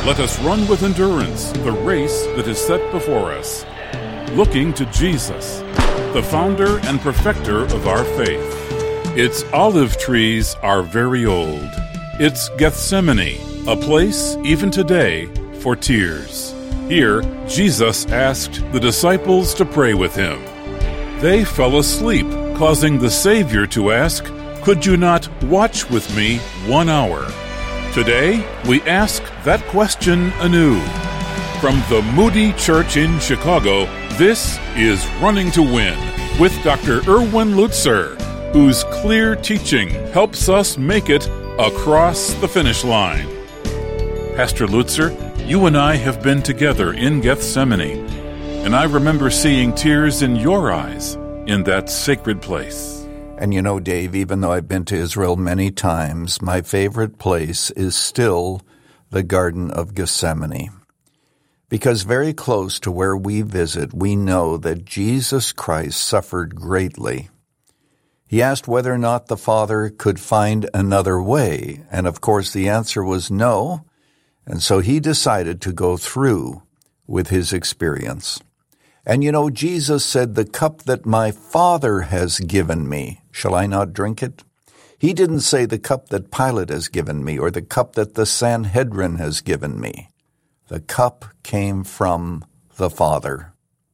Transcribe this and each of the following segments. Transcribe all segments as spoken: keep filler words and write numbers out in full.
Let us run with endurance the race that is set before us, looking to Jesus, the founder and perfecter of our faith. Its olive trees are very old. It's Gethsemane, a place, even today, for tears. Here, Jesus asked the disciples to pray with him. They fell asleep, causing the Savior to ask, "Could you not watch with me one hour?" Today, we ask that question anew. From the Moody Church in Chicago, this is Running to Win with Doctor Erwin Lutzer, whose clear teaching helps us make it across the finish line. Pastor Lutzer, you and I have been together in Gethsemane, and I remember seeing tears in your eyes in that sacred place. And you know, Dave, even though I've been to Israel many times, my favorite place is still the Garden of Gethsemane. Because very close to where we visit, we know that Jesus Christ suffered greatly. He asked whether or not the Father could find another way, and of course the answer was no, and so he decided to go through with his experience. And you know, Jesus said, "The cup that my Father has given me, shall I not drink it?" He didn't say the cup that Pilate has given me or the cup that the Sanhedrin has given me. The cup came from the Father.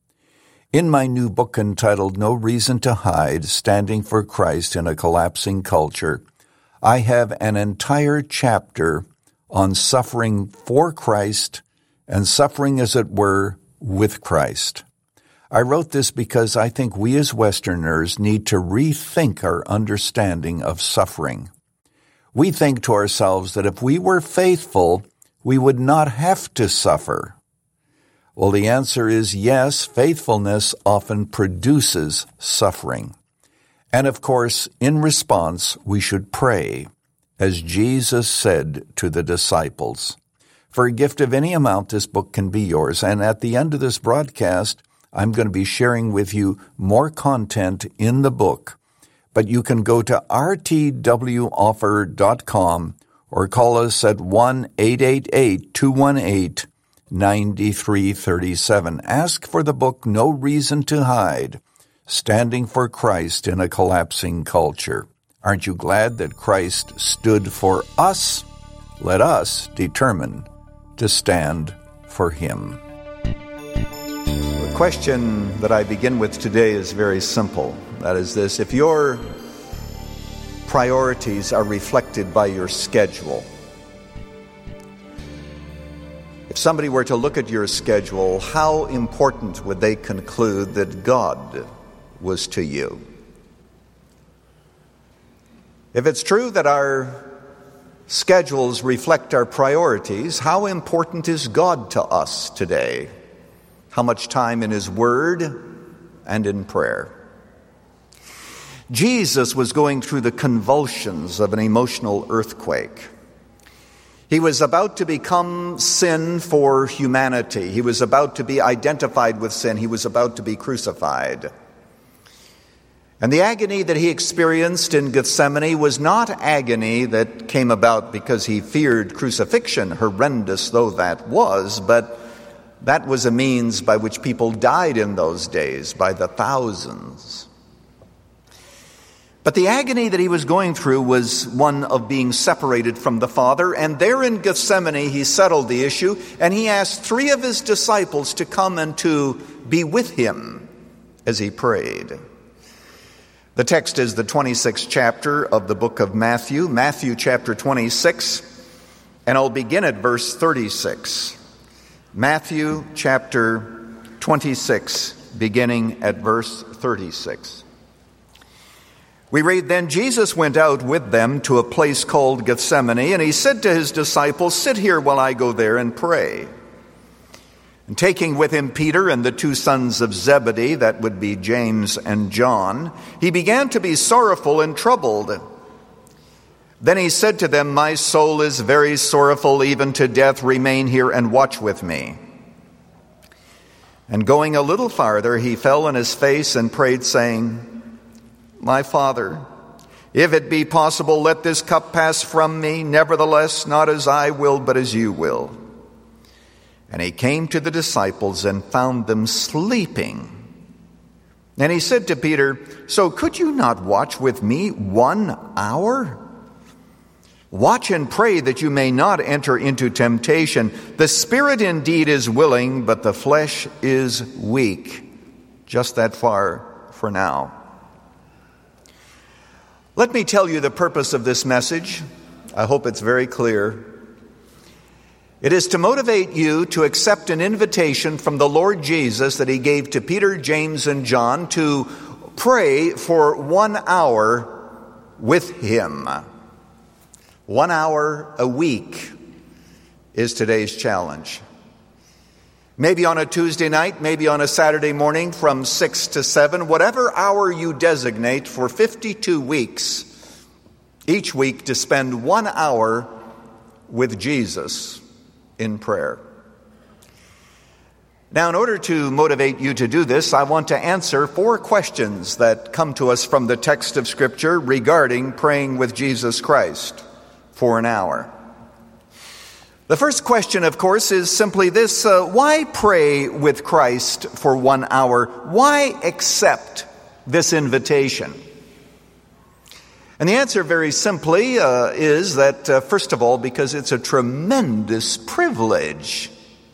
In my new book entitled No Reason to Hide, Standing for Christ in a Collapsing Culture, I have an entire chapter on suffering for Christ and suffering, as it were, with Christ. I wrote this because I think we as Westerners need to rethink our understanding of suffering. We think to ourselves that if we were faithful, we would not have to suffer. Well, the answer is yes, faithfulness often produces suffering. And of course, in response, we should pray, as Jesus said to the disciples. For a gift of any amount, this book can be yours. And at the end of this broadcast, I'm going to be sharing with you more content in the book, but you can go to r t w offer dot com or call us at one eight eight eight, two one eight, nine three three seven. Ask for the book No Reason to Hide, Standing for Christ in a Collapsing Culture. Aren't you glad that Christ stood for us? Let us determine to stand for him. The question that I begin with today is very simple. That is this: if your priorities are reflected by your schedule, if somebody were to look at your schedule, how important would they conclude that God was to you? If it's true that our schedules reflect our priorities, how important is God to us today? How much time in his word and in prayer? Jesus was going through the convulsions of an emotional earthquake. He was about to become sin for humanity. He was about to be identified with sin. He was about to be crucified. And the agony that he experienced in Gethsemane was not agony that came about because he feared crucifixion, horrendous though that was, but that was a means by which people died in those days by the thousands. But the agony that he was going through was one of being separated from the Father, and there in Gethsemane he settled the issue, and he asked three of his disciples to come and to be with him as he prayed. The text is the twenty-sixth chapter of the book of Matthew, Matthew chapter twenty-six, and I'll begin at verse thirty-six. Matthew chapter twenty-six, beginning at verse thirty-six. We read, "Then Jesus went out with them to a place called Gethsemane, and he said to his disciples, 'Sit here while I go there and pray.' And taking with him Peter and the two sons of Zebedee," that would be James and John, "he began to be sorrowful and troubled. Then he said to them, 'My soul is very sorrowful, even to death. Remain here and watch with me.' And going a little farther, he fell on his face and prayed, saying, 'My Father, if it be possible, let this cup pass from me. Nevertheless, not as I will, but as you will.' And he came to the disciples and found them sleeping. And he said to Peter, "So could you not watch with me one hour? Watch and pray that you may not enter into temptation. The spirit indeed is willing, but the flesh is weak." Just that far for now. Let me tell you the purpose of this message. I hope it's very clear. It is to motivate you to accept an invitation from the Lord Jesus that he gave to Peter, James, and John to pray for one hour with him. One hour a week is today's challenge. Maybe on a Tuesday night, maybe on a Saturday morning from six to seven, whatever hour you designate for fifty-two weeks, each week to spend one hour with Jesus in prayer. Now, in order to motivate you to do this, I want to answer four questions that come to us from the text of Scripture regarding praying with Jesus Christ for an hour. The first question, of course, is simply this: uh, why pray with Christ for one hour? Why accept this invitation? And the answer very simply uh, is that, uh, first of all, because it's a tremendous privilege.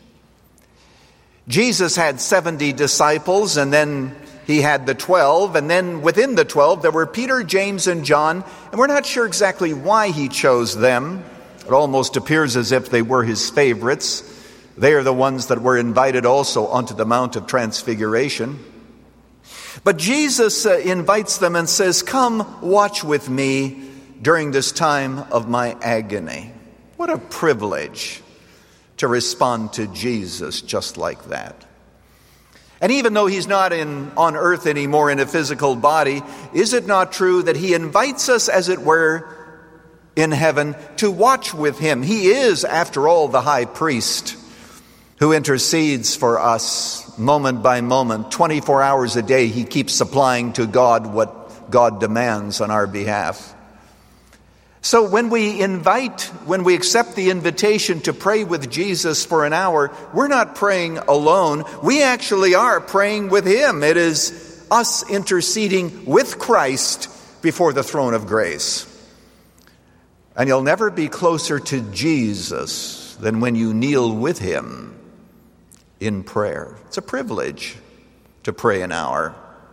Jesus had seventy disciples, and then he had the twelve, and then within the twelve there were Peter, James, and John, and we're not sure exactly why he chose them. It almost appears as if they were his favorites. They are the ones that were invited also onto the Mount of Transfiguration. But Jesus uh, invites them and says, "Come watch with me during this time of my agony." What a privilege to respond to Jesus just like that. And even though he's not in on earth anymore in a physical body, is it not true that he invites us, as it were, in heaven to watch with him? He is, after all, the high priest who intercedes for us moment by moment. twenty-four hours a day he keeps supplying to God what God demands on our behalf. So when we invite, when we accept the invitation to pray with Jesus for an hour, we're not praying alone. We actually are praying with him. It is us interceding with Christ before the throne of grace. And you'll never be closer to Jesus than when you kneel with him in prayer. It's a privilege to pray an hour.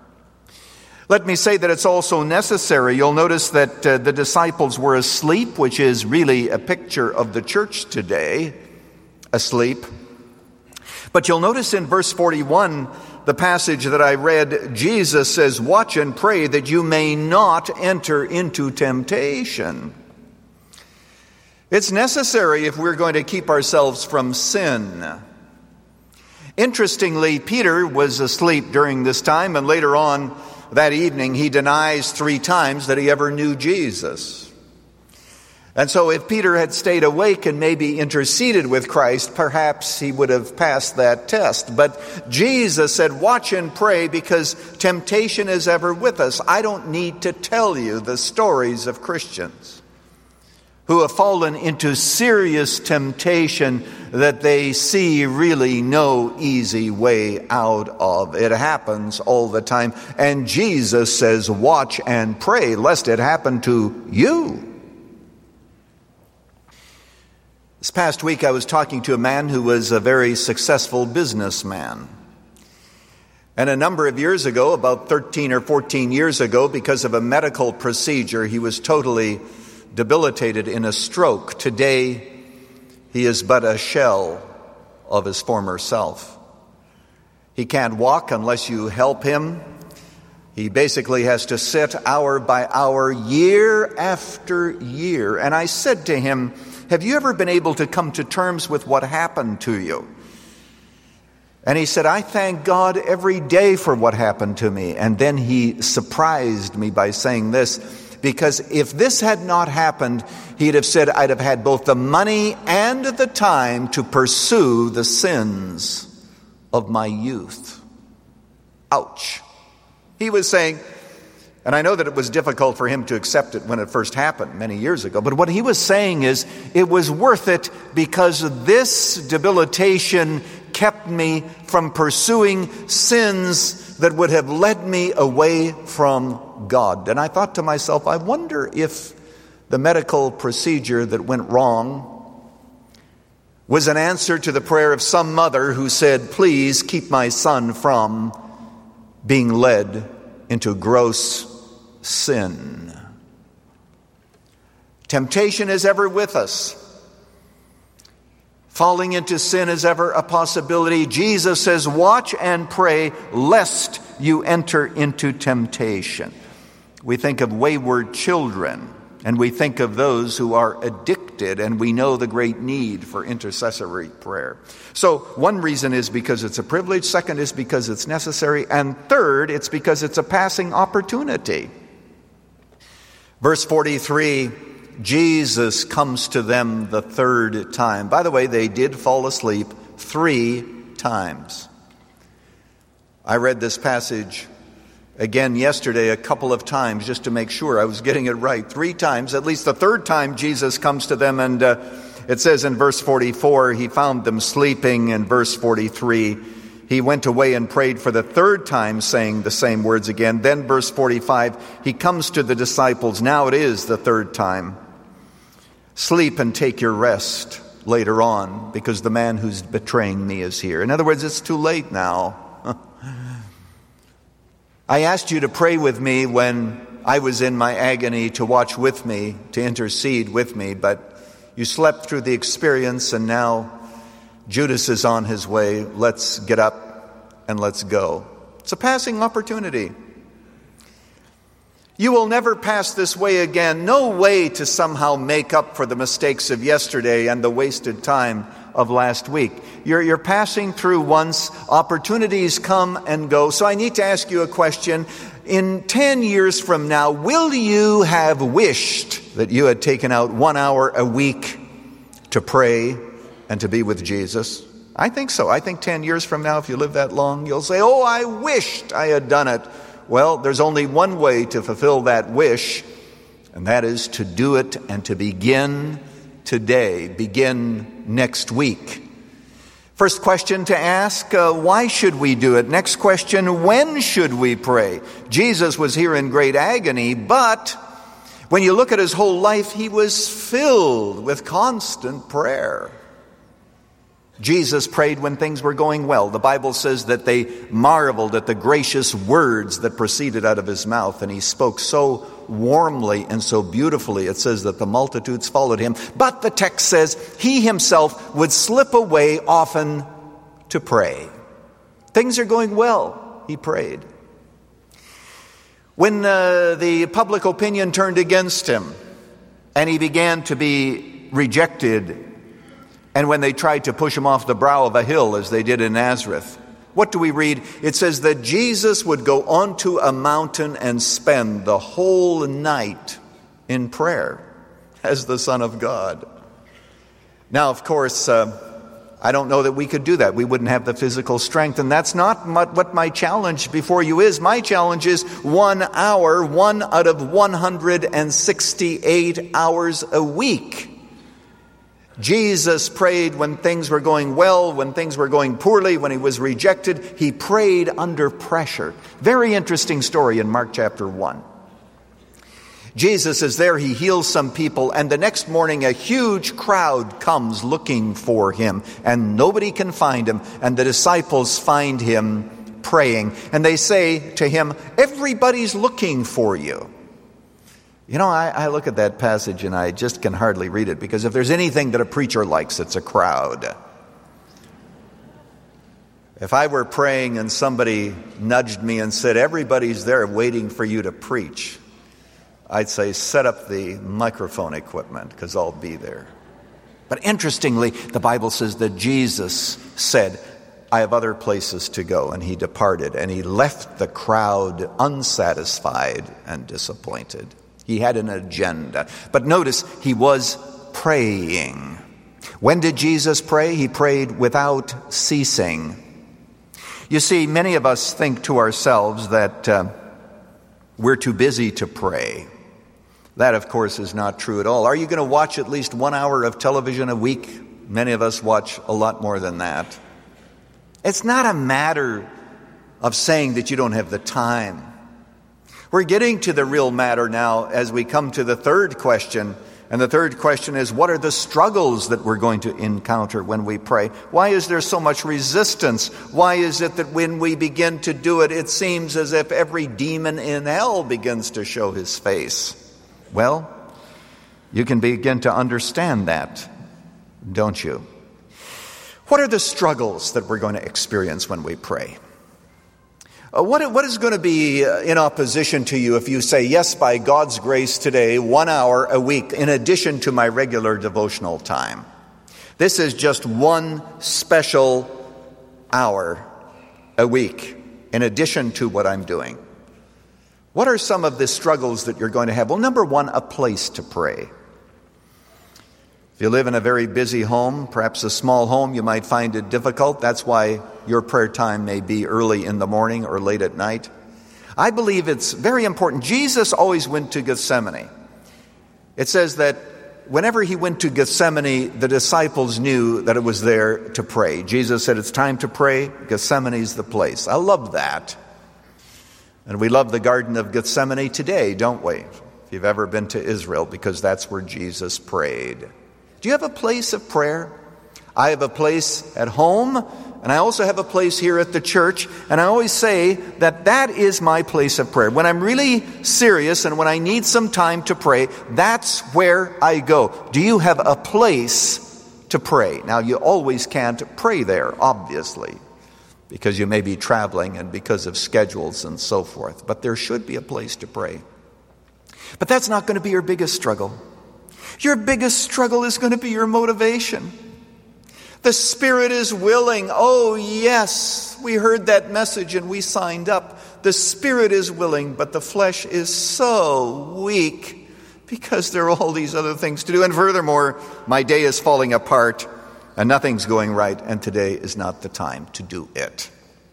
Let me say that it's also necessary. You'll notice that uh, the disciples were asleep, which is really a picture of the church today, asleep. But you'll notice in verse forty-one, the passage that I read, Jesus says, "Watch and pray that you may not enter into temptation." It's necessary if we're going to keep ourselves from sin. Interestingly, Peter was asleep during this time, and later on that evening he denies three times that he ever knew Jesus. And so if Peter had stayed awake and maybe interceded with Christ, perhaps he would have passed that test. But Jesus said, "Watch and pray, because temptation is ever with us." I don't need to tell you the stories of Christians who have fallen into serious temptation that they see really no easy way out of. It happens all the time. And Jesus says, "Watch and pray, lest it happen to you." This past week I was talking to a man who was a very successful businessman. And a number of years ago, about thirteen or fourteen years ago, because of a medical procedure, he was totally debilitated in a stroke. Today, he is but a shell of his former self. He can't walk unless you help him. He basically has to sit hour by hour, year after year. And I said to him, "Have you ever been able to come to terms with what happened to you?" And he said, "I thank God every day for what happened to me." And then he surprised me by saying this: because if this had not happened, he'd have said, "I'd have had both the money and the time to pursue the sins of my youth." Ouch. He was saying, And I know that it was difficult for him to accept it when it first happened many years ago. But what he was saying is, it was worth it because this debilitation kept me from pursuing sins that would have led me away from God. And I thought to myself, I wonder if the medical procedure that went wrong was an answer to the prayer of some mother who said, please keep my son from being led into gross sin. Temptation is ever with us. Falling into sin is ever a possibility. Jesus says, watch and pray lest you enter into temptation. We think of wayward children, and we think of those who are addicted, and we know the great need for intercessory prayer. So one reason is because it's a privilege. Second is because it's necessary. And third, it's because it's a passing opportunity. Verse forty-three, Jesus comes to them the third time. By the way, they did fall asleep three times. I read this passage again yesterday a couple of times just to make sure I was getting it right. Three times, at least the third time Jesus comes to them, and uh, it says in verse forty-four, he found them sleeping. In verse forty-three, he went away and prayed for the third time, saying the same words again. Then verse forty-five, he comes to the disciples. Now it is the third time. Sleep and take your rest later on, because the man who's betraying me is here. In other words, it's too late now. I asked you to pray with me when I was in my agony, to watch with me, to intercede with me, but you slept through the experience, and now Judas is on his way. Let's get up and let's go. It's a passing opportunity. You will never pass this way again. No way to somehow make up for the mistakes of yesterday and the wasted time of last week. You're, you're passing through once. Opportunities come and go. So I need to ask you a question. In ten years from now, will you have wished that you had taken out one hour a week to pray and to be with Jesus? I think so. I think ten years from now, if you live that long, you'll say, oh, I wished I had done it. Well, there's only one way to fulfill that wish, and that is to do it and to begin today, begin next week. First question to ask, uh, why should we do it? Next question, when should we pray? Jesus was here in great agony, but when you look at his whole life, he was filled with constant prayer. Jesus prayed when things were going well. The Bible says that they marveled at the gracious words that proceeded out of his mouth, and he spoke so warmly and so beautifully. It says that the multitudes followed him. But the text says he himself would slip away often to pray. Things are going well, he prayed. When uh, the public opinion turned against him and he began to be rejected, and when they tried to push him off the brow of a hill, as they did in Nazareth, what do we read? It says that Jesus would go onto a mountain and spend the whole night in prayer as the Son of God. Now, of course, uh, I don't know that we could do that. We wouldn't have the physical strength, and that's not what my challenge before you is. My challenge is one hour, one out of one hundred sixty-eight hours a week. Jesus prayed when things were going well, when things were going poorly, when he was rejected. He prayed under pressure. Very interesting story in Mark chapter one. Jesus is there, he heals some people, and the next morning a huge crowd comes looking for him, and nobody can find him, and the disciples find him praying, and they say to him, everybody's looking for you. You know, I, I look at that passage and I just can hardly read it, because if there's anything that a preacher likes, it's a crowd. If I were praying and somebody nudged me and said, everybody's there waiting for you to preach, I'd say, set up the microphone equipment, because I'll be there. But interestingly, the Bible says that Jesus said, I have other places to go, and he departed, and he left the crowd unsatisfied and disappointed. He had an agenda. But notice, he was praying. When did Jesus pray? He prayed without ceasing. You see, many of us think to ourselves that uh, we're too busy to pray. That, of course, is not true at all. Are you going to watch at least one hour of television a week? Many of us watch a lot more than that. It's not a matter of saying that you don't have the time. We're getting to the real matter now as we come to the third question. And the third question is, what are the struggles that we're going to encounter when we pray? Why is there so much resistance? Why is it that when we begin to do it, it seems as if every demon in hell begins to show his face? Well, you can begin to understand that, don't you? What are the struggles that we're going to experience when we pray? Uh, what, what is going to be uh, in opposition to you if you say, yes, by God's grace today, one hour a week, in addition to my regular devotional time? This is just one special hour a week, in addition to what I'm doing. What are some of the struggles that you're going to have? Well, number one, a place to pray. If you live in a very busy home, perhaps a small home, you might find it difficult. That's why your prayer time may be early in the morning or late at night. I believe it's very important. Jesus always went to Gethsemane. It says that whenever he went to Gethsemane, the disciples knew that it was there to pray. Jesus said, it's time to pray. Gethsemane's the place. I love that. And we love the Garden of Gethsemane today, don't we? If you've ever been to Israel, because that's where Jesus prayed. Do you have a place of prayer? I have a place at home, and I also have a place here at the church, and I always say that that is my place of prayer. When I'm really serious and when I need some time to pray, that's where I go. Do you have a place to pray? Now, you always can't pray there, obviously, because you may be traveling and because of schedules and so forth, but there should be a place to pray. But that's not going to be your biggest struggle. Your biggest struggle is going to be your motivation. The spirit is willing. Oh, yes, we heard that message and we signed up. The spirit is willing, but the flesh is so weak because there are all these other things to do. And furthermore, my day is falling apart and nothing's going right, and today is not the time to do it.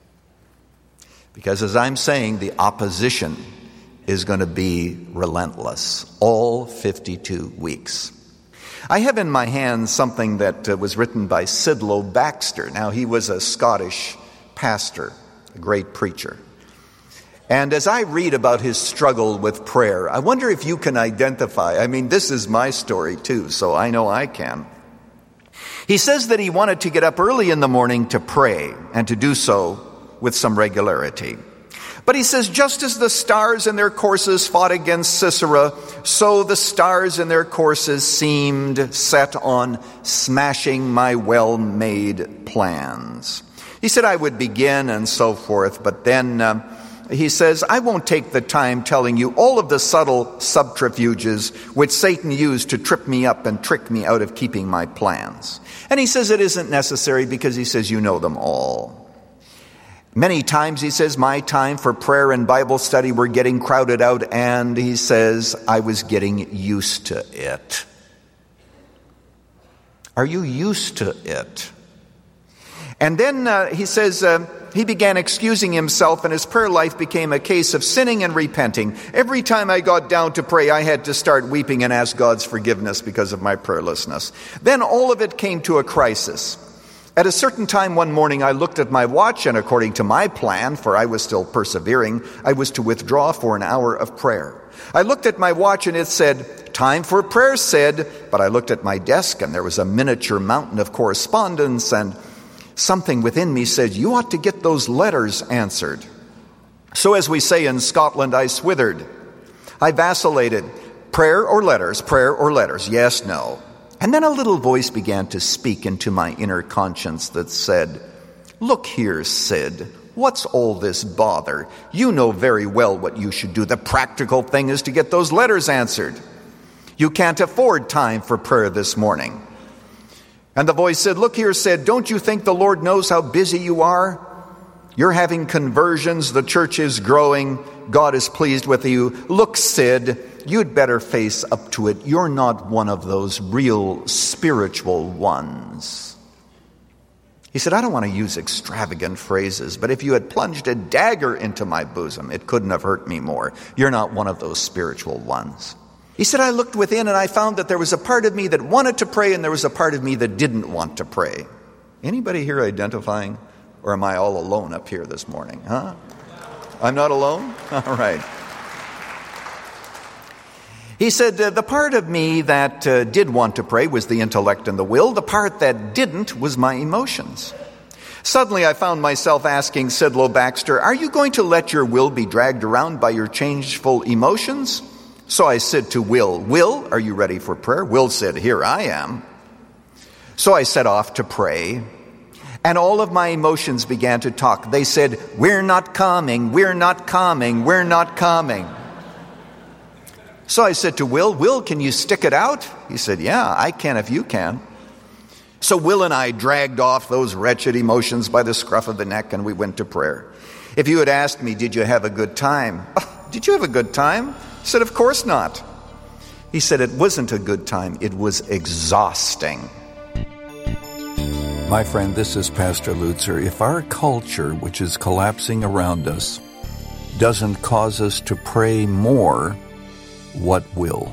Because as I'm saying, the opposition is going to be relentless all fifty-two weeks. I have in my hand something that uh, was written by Sidlow Baxter. Now, he was a Scottish pastor, a great preacher. And as I read about his struggle with prayer, I wonder if you can identify. I mean, this is my story too, so I know I can. He says that he wanted to get up early in the morning to pray, and to do so with some regularity. But he says, just as the stars in their courses fought against Sisera, so the stars in their courses seemed set on smashing my well-made plans. He said I would begin and so forth, but then uh, he says, I won't take the time telling you all of the subtle subterfuges which Satan used to trip me up and trick me out of keeping my plans. And he says it isn't necessary because he says you know them all. Many times, he says, my time for prayer and Bible study were getting crowded out, and he says, I was getting used to it. Are you used to it? And then uh, he says, uh, he began excusing himself, and his prayer life became a case of sinning and repenting. Every time I got down to pray, I had to start weeping and ask God's forgiveness because of my prayerlessness. Then all of it came to a crisis. At a certain time one morning, I looked at my watch, and according to my plan, for I was still persevering, I was to withdraw for an hour of prayer. I looked at my watch, and it said, time for prayer, said, but I looked at my desk, and there was a miniature mountain of correspondence, and something within me said, you ought to get those letters answered. So as we say in Scotland, I swithered. I vacillated. Prayer or letters, prayer or letters, yes, no. And then a little voice began to speak into my inner conscience that said, look here, Sid, what's all this bother? You know very well what you should do. The practical thing is to get those letters answered. You can't afford time for prayer this morning. And the voice said, look here, Sid, don't you think the Lord knows how busy you are? You're having conversions, the church is growing, God is pleased with you. Look, Sid, you'd better face up to it. You're not one of those real spiritual ones. He said, I don't want to use extravagant phrases, but if you had plunged a dagger into my bosom, it couldn't have hurt me more. You're not one of those spiritual ones. He said, I looked within and I found that there was a part of me that wanted to pray and there was a part of me that didn't want to pray. Anybody here identifying? Or am I all alone up here this morning? Huh? I'm not alone? All right. He said, uh, the part of me that uh, did want to pray was the intellect and the will. The part that didn't was my emotions. Suddenly I found myself asking Sidlow Baxter, are you going to let your will be dragged around by your changeful emotions? So I said to Will, Will, are you ready for prayer? Will said, here I am. So I set off to pray, and all of my emotions began to talk. They said, we're not coming, we're not coming, we're not coming. So I said to Will, Will, can you stick it out? He said, yeah, I can if you can. So Will and I dragged off those wretched emotions by the scruff of the neck, and we went to prayer. If you had asked me, did you have a good time? Oh, did you have a good time? I said, of course not. He said, it wasn't a good time. It was exhausting. My friend, this is Pastor Lutzer. If our culture, which is collapsing around us, doesn't cause us to pray more, what will?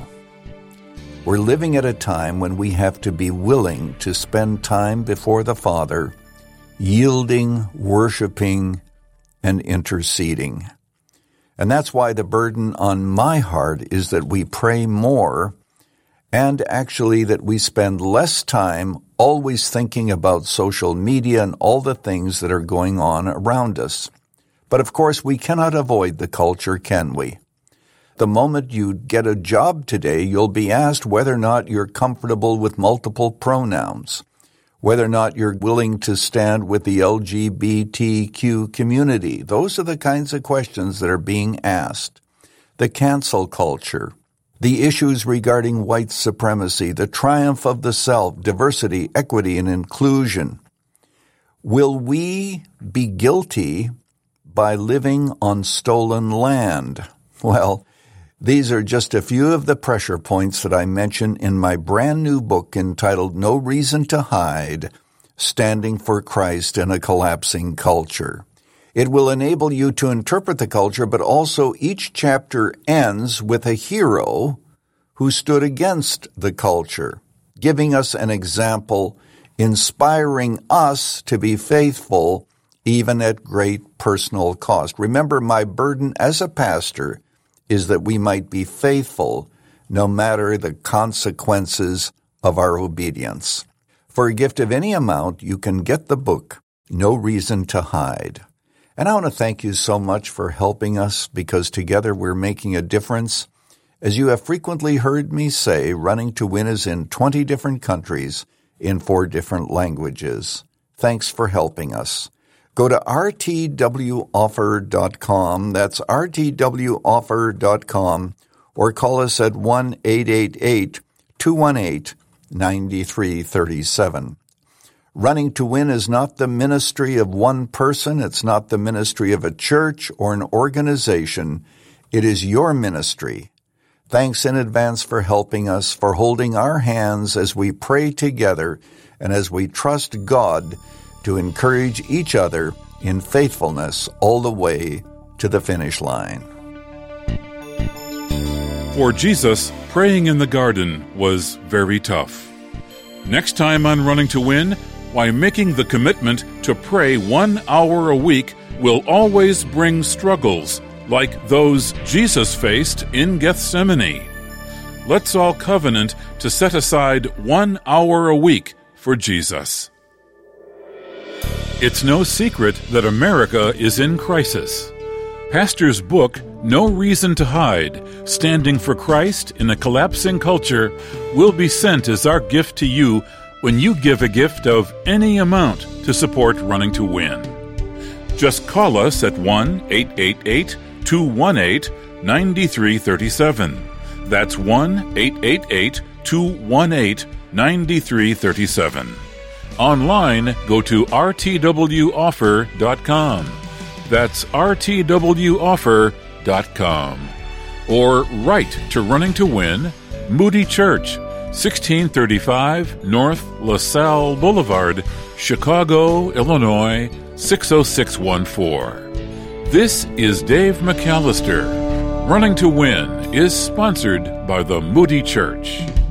We're living at a time when we have to be willing to spend time before the Father, yielding, worshiping, and interceding. And that's why the burden on my heart is that we pray more, and actually that we spend less time always thinking about social media and all the things that are going on around us. But of course, we cannot avoid the culture, can we? The moment you get a job today, you'll be asked whether or not you're comfortable with multiple pronouns, whether or not you're willing to stand with the L G B T Q community. Those are the kinds of questions that are being asked. The cancel culture, the issues regarding white supremacy, the triumph of the self, diversity, equity, and inclusion. Will we be guilty by living on stolen land? Well, these are just a few of the pressure points that I mention in my brand new book entitled No Reason to Hide, Standing for Christ in a Collapsing Culture. It will enable you to interpret the culture, but also each chapter ends with a hero who stood against the culture, giving us an example, inspiring us to be faithful even at great personal cost. Remember, my burden as a pastor is that we might be faithful no matter the consequences of our obedience. For a gift of any amount, you can get the book, No Reason to Hide. And I want to thank you so much for helping us, because together we're making a difference. As you have frequently heard me say, Running to Win is in twenty different countries in four different languages. Thanks for helping us. Go to r t w offer dot com, that's r t w offer dot com, or call us at one eight eight eight, two one eight, nine three three seven. Running to Win is not the ministry of one person, it's not the ministry of a church or an organization. It is your ministry. Thanks in advance for helping us, for holding our hands as we pray together and as we trust God to encourage each other in faithfulness all the way to the finish line. For Jesus, praying in the garden was very tough. Next time on Running to Win, why making the commitment to pray one hour a week will always bring struggles like those Jesus faced in Gethsemane. Let's all covenant to set aside one hour a week for Jesus. It's no secret that America is in crisis. Pastor's book, No Reason to Hide, Standing for Christ in a Collapsing Culture, will be sent as our gift to you when you give a gift of any amount to support Running to Win. Just call us at one eight eight eight, two one eight, nine three three seven. That's one eight eight eight, two one eight, nine three three seven. Online, go to r t w offer dot com. That's r t w offer dot com. Or write to Running to Win, Moody Church, sixteen thirty-five North LaSalle Boulevard, Chicago, Illinois, six oh six one four. This is Dave McAllister. Running to Win is sponsored by the Moody Church.